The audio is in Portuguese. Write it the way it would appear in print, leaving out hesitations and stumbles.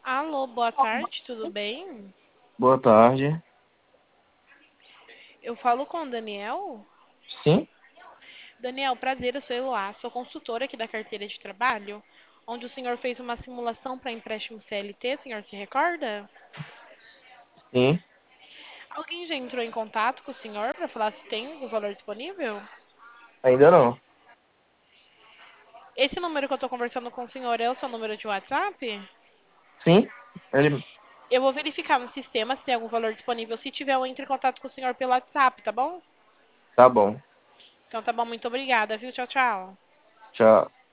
Alô, boa tarde, tudo bem? Boa tarde. Eu falo com o Daniel. Sim, Daniel, prazer, eu sou Eloá, sou consultora aqui da carteira de trabalho, onde o senhor fez uma simulação para empréstimo CLT, o senhor se recorda? sim. Alguém já entrou em contato com o senhor para falar se tem algum valor disponível? Ainda não. Esse número que eu estou conversando com o senhor é o seu número de WhatsApp? Sim, ele Eu vou verificar no sistema se tem algum valor disponível. Se tiver, eu entro em contato com o senhor pelo WhatsApp, tá bom? tá bom. Então tá bom, muito obrigada, viu? Tchau, tchau. Tchau.